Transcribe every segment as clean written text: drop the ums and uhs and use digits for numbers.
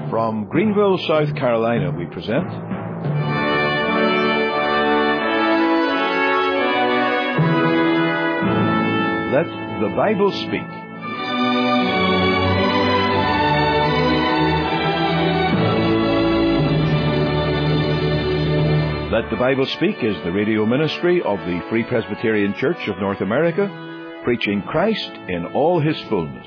From Greenville, South Carolina, we present Let the Bible Speak. Let the Bible Speak is the radio ministry of the Free Presbyterian Church of North America, preaching Christ in all His fullness.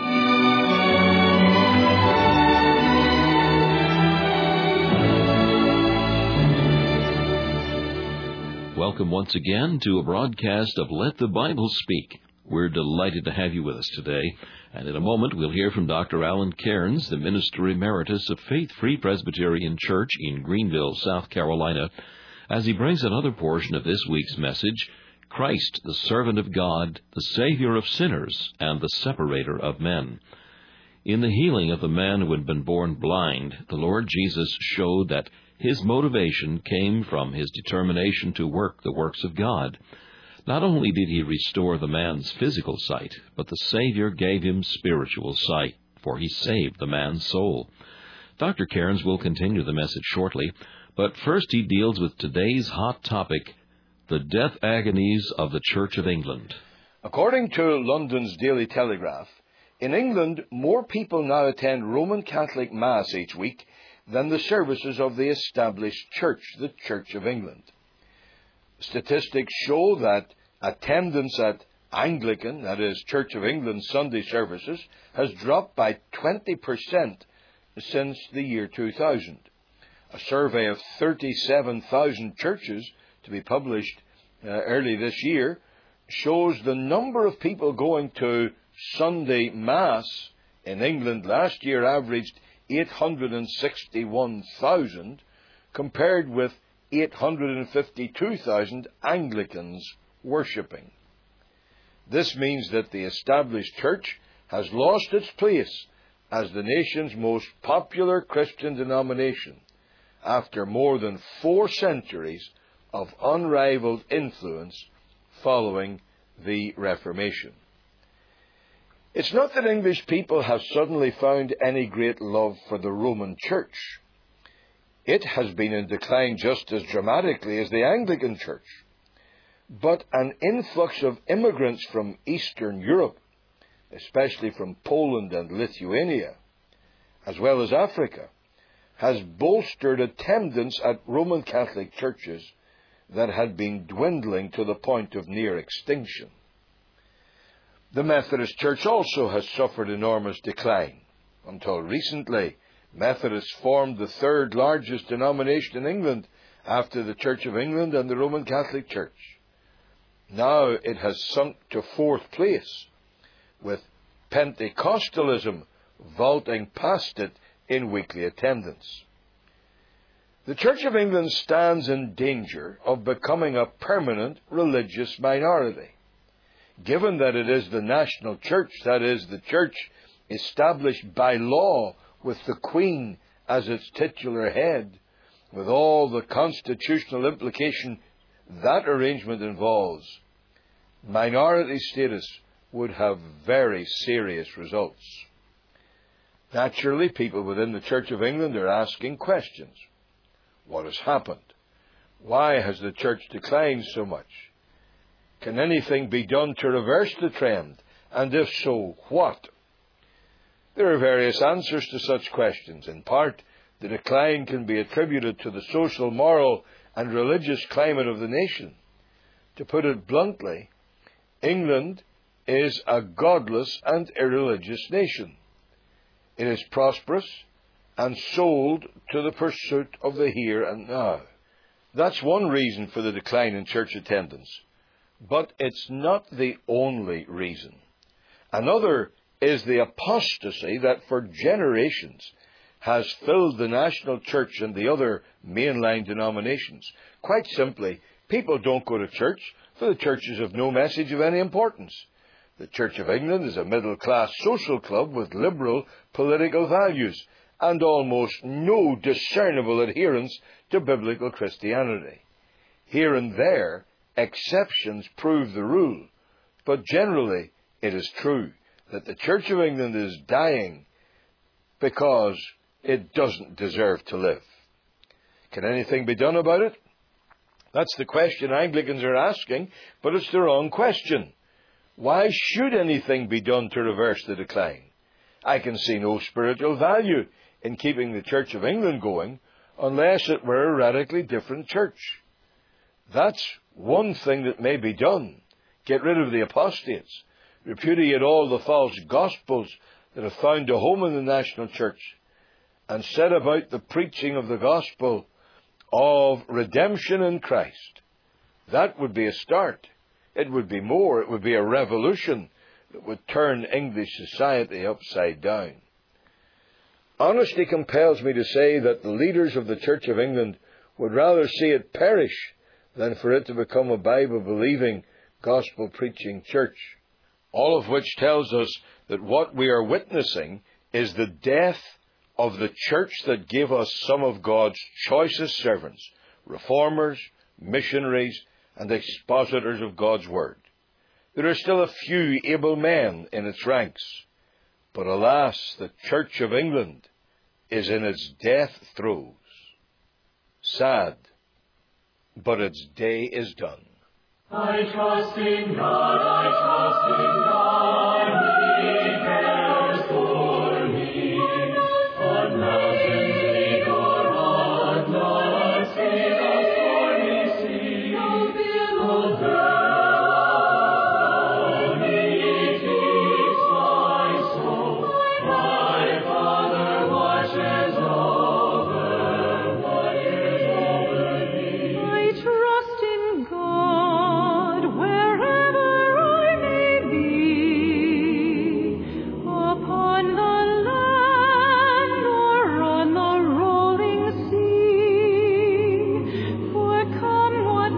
Welcome once again to a broadcast of Let the Bible Speak. We're delighted to have you with us today. And in a moment, we'll hear from Dr. Alan Cairns, the Minister Emeritus of Faith Free Presbyterian Church in Greenville, South Carolina, as he brings another portion of this week's message, Christ, the Servant of God, the Savior of sinners, and the Separator of men. In the healing of the man who had been born blind, the Lord Jesus showed that His motivation came from His determination to work the works of God. Not only did He restore the man's physical sight, but the Savior gave him spiritual sight, for He saved the man's soul. Dr. Cairns will continue the message shortly, but first he deals with today's hot topic, the death agonies of the Church of England. According to London's Daily Telegraph, in England, more people now attend Roman Catholic Mass each week than the services of the established church, the Church of England. Statistics show that attendance at Anglican, that is, Church of England Sunday services, has dropped by 20% since the year 2000. A survey of 37,000 churches, to be published early this year, shows the number of people going to Sunday Mass in England last year averaged 861,000, compared with 852,000 Anglicans worshipping. This means that the established church has lost its place as the nation's most popular Christian denomination after more than 4 centuries of unrivaled influence following the Reformation. It's not that English people have suddenly found any great love for the Roman Church. It has been in decline just as dramatically as the Anglican Church. But an influx of immigrants from Eastern Europe, especially from Poland and Lithuania, as well as Africa, has bolstered attendance at Roman Catholic churches that had been dwindling to the point of near extinction. The Methodist Church also has suffered enormous decline. Until recently, Methodists formed the third largest denomination in England after the Church of England and the Roman Catholic Church. Now it has sunk to 4th place, with Pentecostalism vaulting past it in weekly attendance. The Church of England stands in danger of becoming a permanent religious minority. Given that it is the national church, that is, the church established by law with the Queen as its titular head, with all the constitutional implication that arrangement involves, minority status would have very serious results. Naturally, people within the Church of England are asking questions. What has happened? Why has the church declined so much? Can anything be done to reverse the trend? And if so, what? There are various answers to such questions. In part, the decline can be attributed to the social, moral, and religious climate of the nation. To put it bluntly, England is a godless and irreligious nation. It is prosperous and sold to the pursuit of the here and now. That's one reason for the decline in church attendance. But it's not the only reason. Another is the apostasy that for generations has filled the national church and the other mainline denominations. Quite simply, people don't go to church, for the church is of no message of any importance. The Church of England is a middle-class social club with liberal political values and almost no discernible adherence to biblical Christianity. Here and there, exceptions prove the rule, but generally it is true that the Church of England is dying because it doesn't deserve to live. Can anything be done about it? That's the question Anglicans are asking, but it's the wrong question. Why should anything be done to reverse the decline? I can see no spiritual value in keeping the Church of England going unless it were a radically different church. That's one thing that may be done. Get rid of the apostates, repudiate all the false gospels that have found a home in the national church, and set about the preaching of the gospel of redemption in Christ. That would be a start. It would be more. It would be a revolution that would turn English society upside down. Honesty compels me to say that the leaders of the Church of England would rather see it perish than for it to become a Bible-believing, gospel-preaching church. All of which tells us that what we are witnessing is the death of the church that gave us some of God's choicest servants, reformers, missionaries, and expositors of God's Word. There are still a few able men in its ranks, but alas, the Church of England is in its death throes. Sad, but its day is done. I trust in God, I trust in God, He cares for me. On mountains we go on, on seas of stormy sea. Oh, thou me keeps my soul. My Father watches over me. I trust in God wherever I may be, upon the land or on the rolling sea. For come what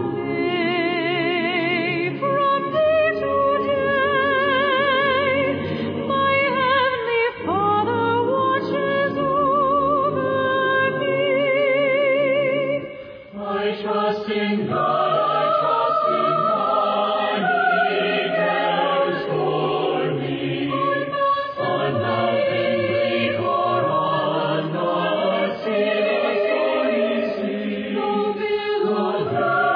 may, from day to day, my heavenly Father watches over me. I trust in God, I trust in God, He cares for me. On mountains we go on seas of stormy sea. Oh,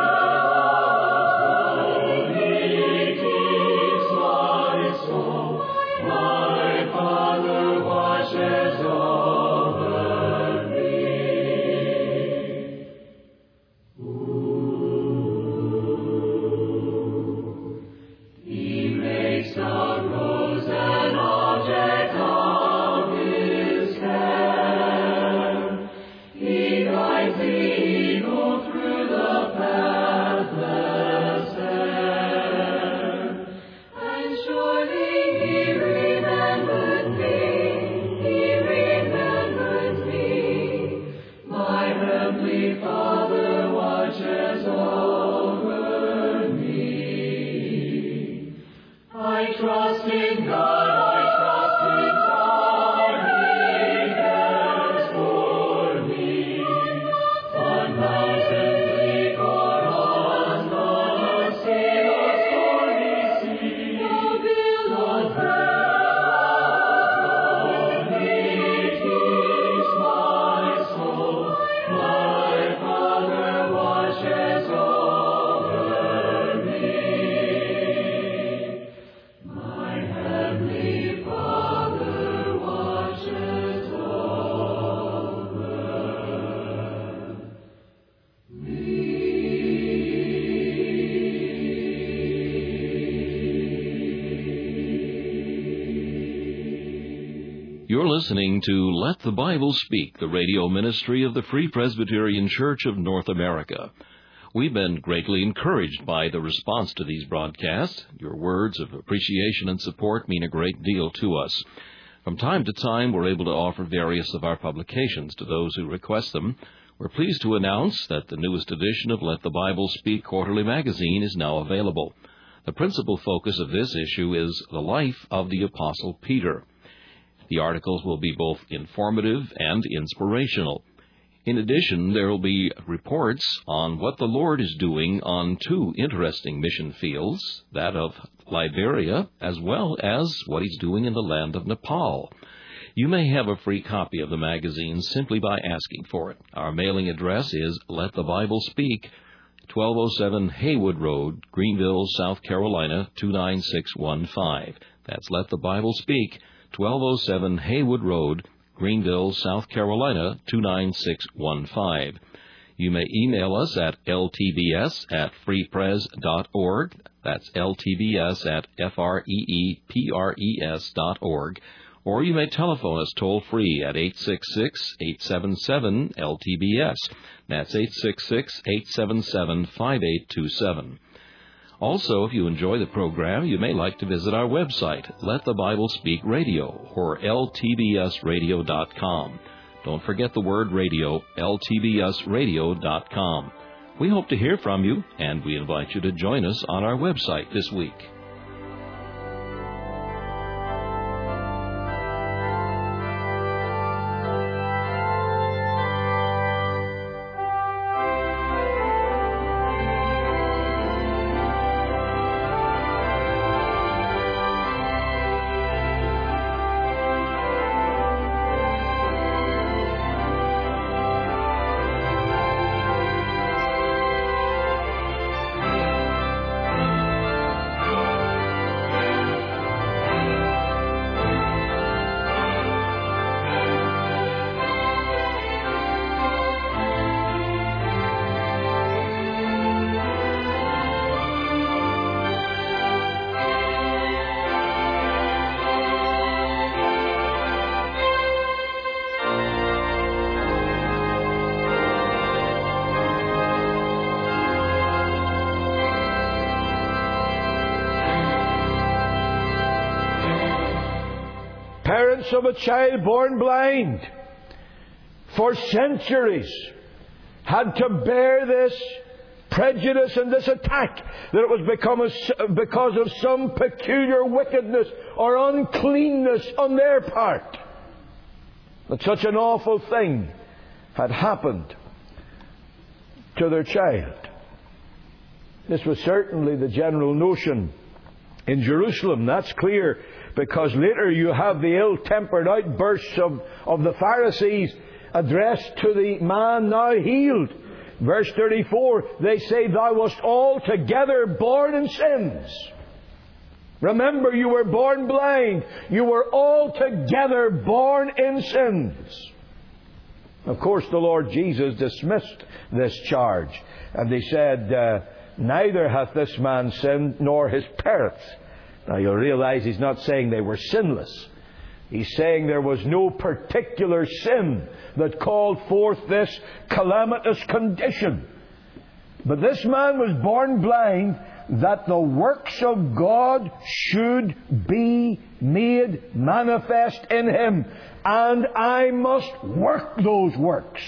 thou He keeps my soul. My Father watches over me. He makes the rose an object of His care. He guides the eagle through the pathless air. And surely He remembered me, He remembered me. My heavenly Father watches over me. I trust in God, I trust in God, He cares for me. On mountains we go on seas of stormy sea. Oh, thou He keeps my soul. My Father watches over me. My heavenly Father watches over You're listening to Let the Bible Speak, the radio ministry of the Free Presbyterian Church of North America. We've been greatly encouraged by the response to these broadcasts. Your words of appreciation and support mean a great deal to us. From time to time, we're able to offer various of our publications to those who request them. We're pleased to announce that the newest edition of Let the Bible Speak Quarterly Magazine is now available. The principal focus of this issue is the life of the Apostle Peter. The articles will be both informative and inspirational. In addition, there will be reports on what the Lord is doing on two interesting mission fields, that of Liberia as well as what He's doing in the land of Nepal. You may have a free copy of the magazine simply by asking for it. Our mailing address is Let the Bible Speak, 1207 Haywood Road, Greenville, South Carolina, 29615. That's Let the Bible Speak, 1207 Haywood Road, Greenville, South Carolina, 29615. You may email us at ltbs@freepres.org. That's ltbs@freepres.org. Or you may telephone us toll-free at 866-877-LTBS. That's 866-877-5827. Also, if you enjoy the program, you may like to visit our website, Let the Bible Speak Radio, or ltbsradio.com. Don't forget the word radio, ltbsradio.com. We hope to hear from you, and we invite you to join us on our website this week. Parents of a child born blind for centuries had to bear this prejudice and this attack that it was because of some peculiar wickedness or uncleanness on their part. That such an awful thing had happened to their child. This was certainly the general notion in Jerusalem, that's clear, because later you have the ill-tempered outbursts of the Pharisees addressed to the man now healed. Verse 34, they say, "Thou wast altogether born in sins." Remember, you were born blind. You were altogether born in sins. Of course, the Lord Jesus dismissed this charge. And they said, neither hath this man sinned, nor his parents. Now you'll realize he's not saying they were sinless. He's saying there was no particular sin that called forth this calamitous condition. But this man was born blind that the works of God should be made manifest in him. And I must work those works.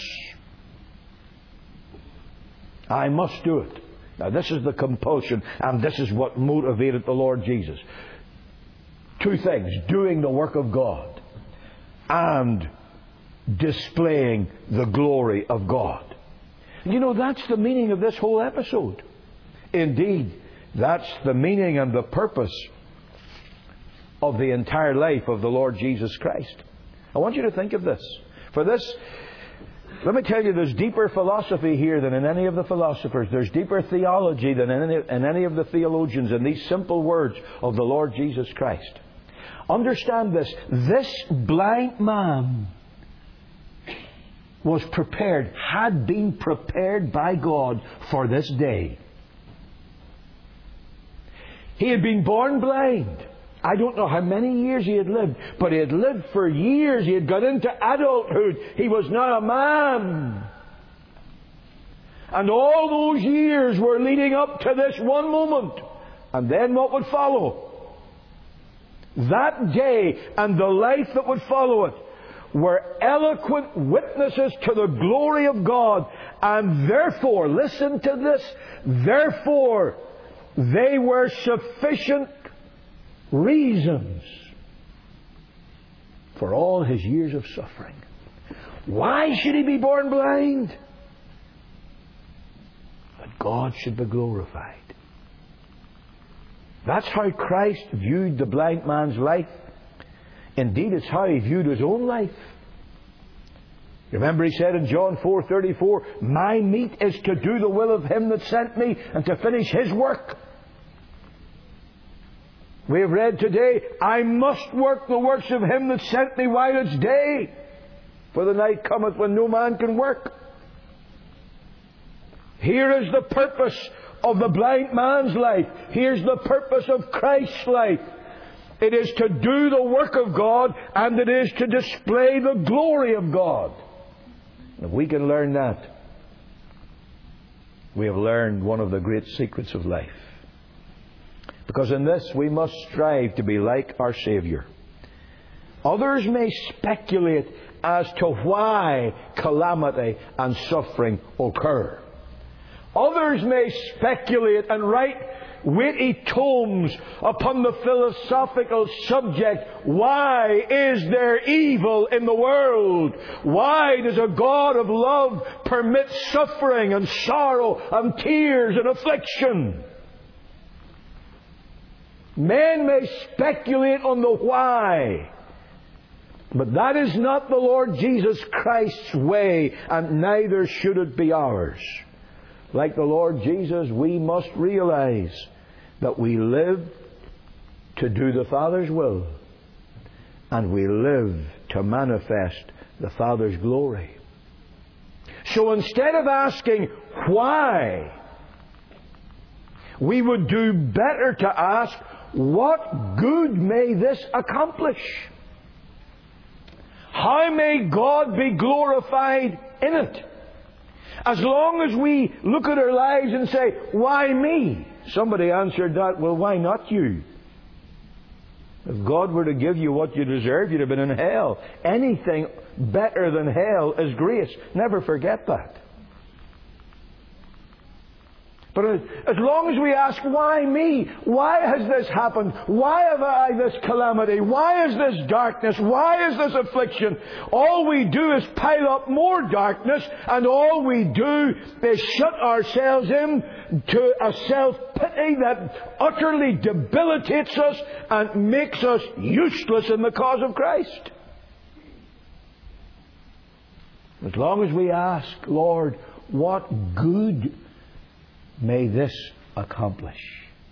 I must do it. Now this is the compulsion, and this is what motivated the Lord Jesus. Two things: doing the work of God and displaying the glory of God. You know, that's the meaning of this whole episode. Indeed, that's the meaning and the purpose of the entire life of the Lord Jesus Christ. I want you to think of this. For this, let me tell you, there's deeper philosophy here than in any of the philosophers. There's deeper theology than in any of the theologians in these simple words of the Lord Jesus Christ. Understand this. This blind man was prepared, had been prepared by God for this day. He had been born blind. I don't know how many years he had lived, but he had lived for years. He had got into adulthood. He was now a man. And all those years were leading up to this one moment. And then what would follow? That day and the life that would follow it were eloquent witnesses to the glory of God. And therefore, listen to this, therefore they were sufficient reasons for all his years of suffering. Why should he be born blind? That God should be glorified. That's how Christ viewed the blind man's life Indeed, it's how he viewed his own life. Remember he said in John 4:34, "My meat is to do the will of him that sent me and to finish his work." We have read today, "I must work the works of him that sent me while it's day, for the night cometh when no man can work." Here is the purpose of the blind man's life. Here's the purpose of Christ's life. It is to do the work of God, and it is to display the glory of God. If we can learn that, we have learned one of the great secrets of life. Because in this we must strive to be like our Saviour. Others may speculate as to why calamity and suffering occur. Others may speculate and write weighty tomes upon the philosophical subject, why is there evil in the world? Why does a God of love permit suffering and sorrow and tears and affliction? Men may speculate on the why, but that is not the Lord Jesus Christ's way, and neither should it be ours. Like the Lord Jesus, we must realize that we live to do the Father's will, and we live to manifest the Father's glory. So instead of asking why, we would do better to ask, what good may this accomplish? How may God be glorified in it? As long as we look at our lives and say, why me? Somebody answered that, well, why not you? If God were to give you what you deserve, you'd have been in hell. Anything better than hell is grace. Never forget that. But as long as we ask, why me? Why has this happened? Why have I this calamity? Why is this darkness? Why is this affliction? All we do is pile up more darkness, and all we do is shut ourselves in to a self-pity that utterly debilitates us and makes us useless in the cause of Christ. As long as we ask, Lord, what good may this accomplish?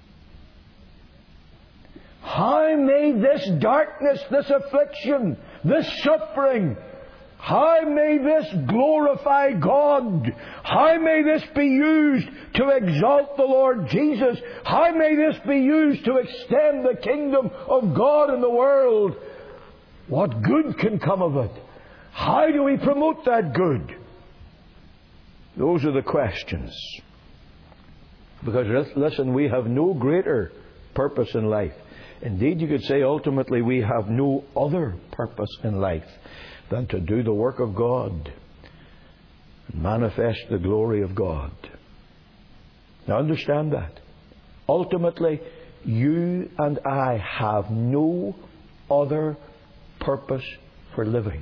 How may this darkness, this affliction, this suffering, how may this glorify God? How may this be used to exalt the Lord Jesus? How may this be used to extend the kingdom of God in the world? What good can come of it? How do we promote that good? Those are the questions. Because, listen, we have no greater purpose in life. Indeed, you could say ultimately we have no other purpose in life than to do the work of God and manifest the glory of God. Now understand that. Ultimately, you and I have no other purpose for living.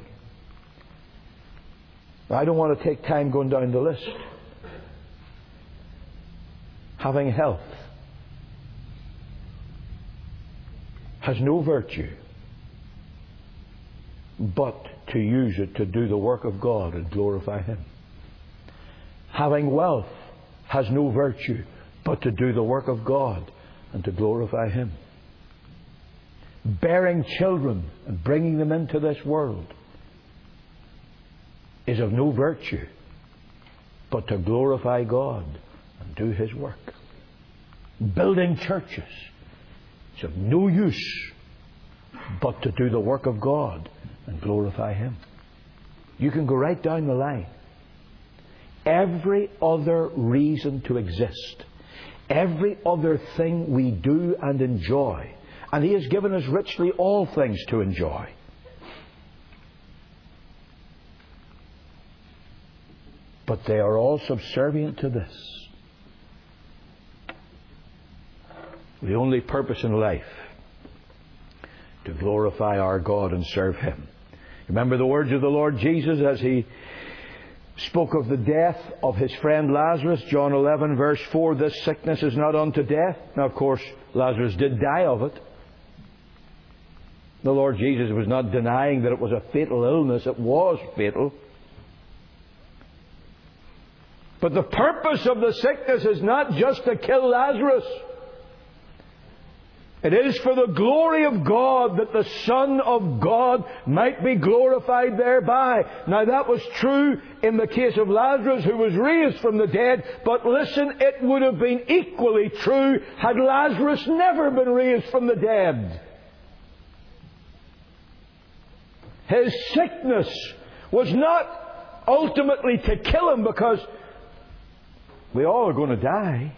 Now, I don't want to take time going down the list. Having health has no virtue but to use it to do the work of God and glorify Him. Having wealth has no virtue but to do the work of God and to glorify Him. Bearing children and bringing them into this world is of no virtue but to glorify God and do His work. Building churches is of no use but to do the work of God and glorify Him. You can go right down the line. Every other reason to exist, every other thing we do and enjoy, and He has given us richly all things to enjoy, but they are all subservient to this. The only purpose in life to glorify our God and serve Him. Remember the words of the Lord Jesus as He spoke of the death of His friend Lazarus, John 11 verse 4, this sickness is not unto death. Now of course Lazarus did die of it. The Lord Jesus was not denying that it was a fatal illness. It was fatal. But the purpose of the sickness is not just to kill Lazarus. It is for the glory of God, that the Son of God might be glorified thereby. Now that was true in the case of Lazarus, who was raised from the dead. But listen, it would have been equally true had Lazarus never been raised from the dead. His sickness was not ultimately to kill him, because we all are going to die.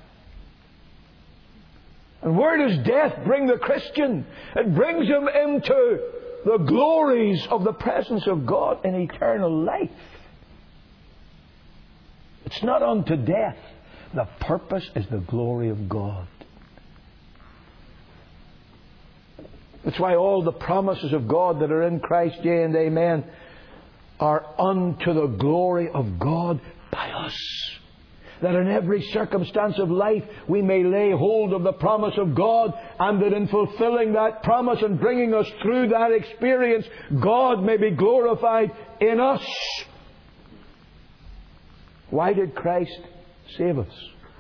And where does death bring the Christian? It brings him into the glories of the presence of God in eternal life. It's not unto death. The purpose is the glory of God. That's why all the promises of God that are in Christ, yea and amen, are unto the glory of God by us. That in every circumstance of life we may lay hold of the promise of God, and that in fulfilling that promise and bringing us through that experience, God may be glorified in us. Why did Christ save us?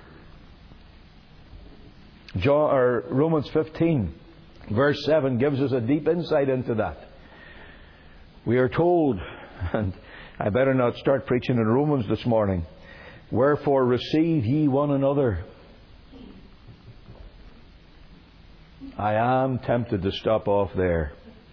Romans 15, verse 7 gives us a deep insight into that. We are told, and I better not start preaching in Romans this morning, wherefore receive ye one another. I am tempted to stop off there.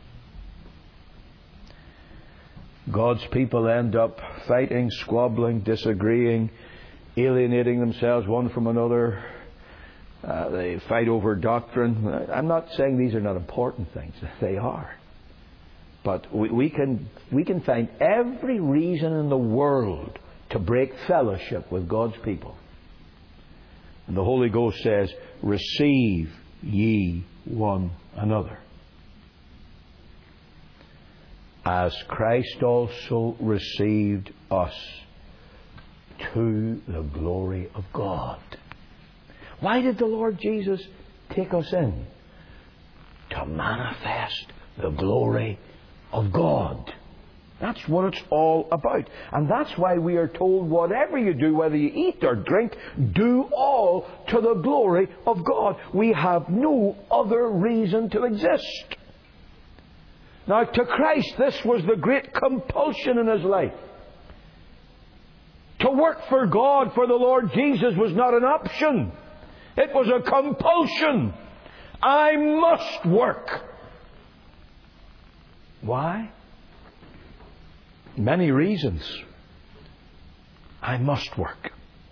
God's people end up fighting, squabbling, disagreeing, alienating themselves one from another. They fight over doctrine. I'm not saying these are not important things. They are. But we can find every reason in the world to break fellowship with God's people. And the Holy Ghost says, receive ye one another, as Christ also received us to the glory of God. Why did the Lord Jesus take us in? To manifest the glory of God. That's what it's all about. And that's why we are told, whatever you do, whether you eat or drink, do all to the glory of God. We have no other reason to exist. Now, to Christ, this was the great compulsion in His life. To work for God, for the Lord Jesus, was not an option. It was a compulsion. I must work. Why? Many reasons. I must work.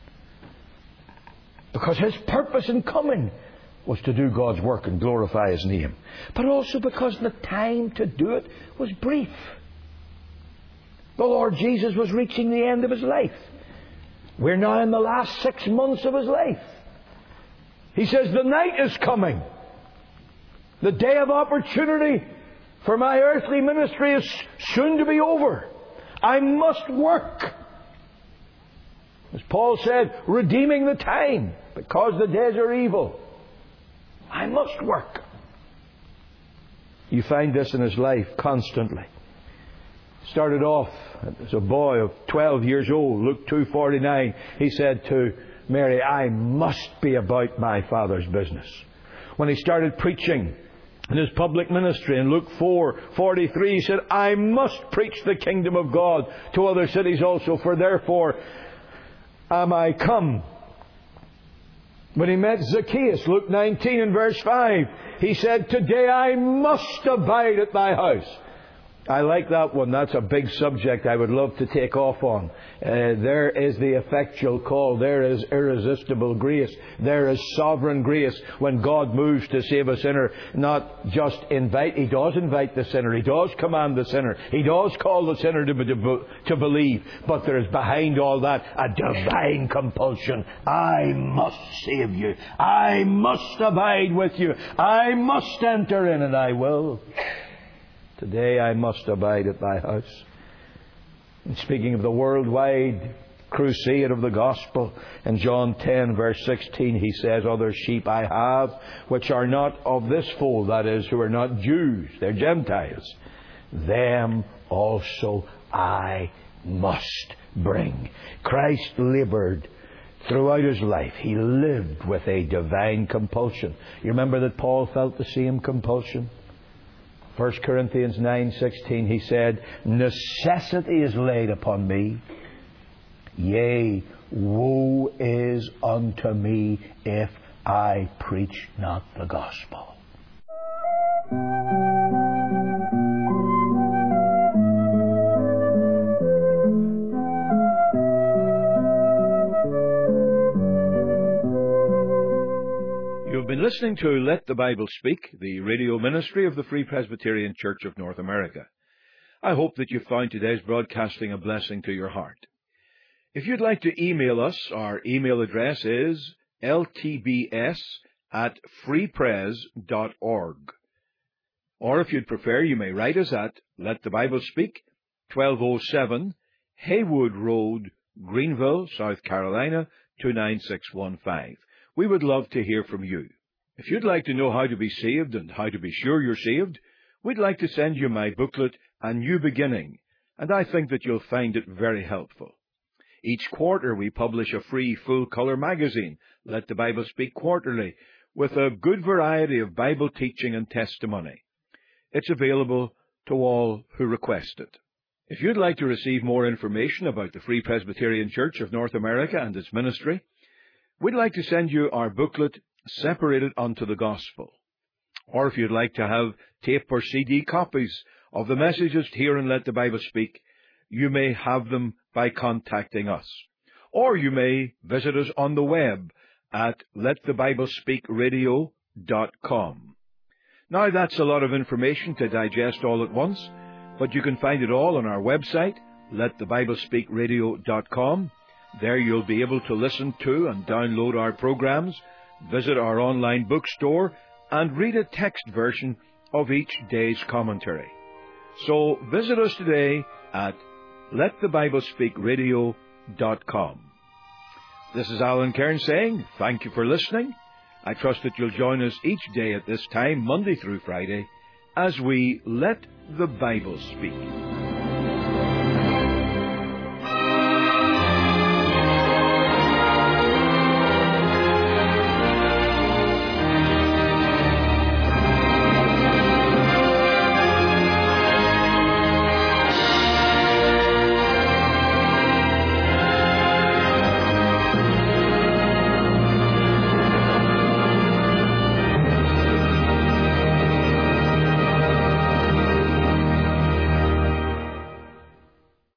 Because His purpose in coming was to do God's work and glorify His name. But also because the time to do it was brief. The Lord Jesus was reaching the end of His life. We're now in the last 6 months of His life. He says, the night is coming. The day of opportunity for my earthly ministry is soon to be over. I must work. As Paul said, redeeming the time, because the days are evil. I must work. You find this in his life constantly. Started off as a boy of 12 years old, Luke 2:49. He said to Mary, I must be about my Father's business. When he started preaching in his public ministry in Luke 4:43, he said, I must preach the kingdom of God to other cities also, for therefore am I come. When he met Zacchaeus, Luke 19 and verse 5, he said, today I must abide at thy house. I like that one. That's a big subject I would love to take off on. There is the effectual call. There is irresistible grace. There is sovereign grace when God moves to save a sinner. Not just invite. He does invite the sinner. He does command the sinner. He does call the sinner to believe. But there is behind all that a divine compulsion. I must save you. I must abide with you. I must enter in, and I will. Today I must abide at thy house. And speaking of the worldwide crusade of the gospel. In John 10, verse 16, he says, "Other sheep I have, which are not of this fold," that is, who are not Jews, they're Gentiles. "Them also I must bring." Christ labored throughout his life. He lived with a divine compulsion. You remember that Paul felt the same compulsion? 1 Corinthians 9:16, he said, "Necessity is laid upon me. Yea, woe is unto me if I preach not the gospel." You've been listening to Let the Bible Speak, the radio ministry of the Free Presbyterian Church of North America. I hope that you found today's broadcasting a blessing to your heart. If you'd like to email us, our email address is ltbs@freepres.org. Or if you'd prefer, you may write us at Let the Bible Speak, 1207 Haywood Road, Greenville, South Carolina, 29615. We would love to hear from you. If you'd like to know how to be saved and how to be sure you're saved, we'd like to send you my booklet, A New Beginning, and I think that you'll find it very helpful. Each quarter we publish a free full-color magazine, Let the Bible Speak Quarterly, with a good variety of Bible teaching and testimony. It's available to all who request it. If you'd like to receive more information about the Free Presbyterian Church of North America and its ministry, we'd like to send you our booklet, Separated unto the Gospel. Or if you'd like to have tape or CD copies of the messages here in Let the Bible Speak, you may have them by contacting us. Or you may visit us on the web at letthebiblespeakradio.com. Now that's a lot of information to digest all at once, but you can find it all on our website, letthebiblespeakradio.com. There you'll be able to listen to and download our programs, visit our online bookstore, and read a text version of each day's commentary. So visit us today at letthebiblespeakradio.com. This is Alan Cairns saying thank you for listening. I trust that you'll join us each day at this time, Monday through Friday, as we Let the Bible Speak.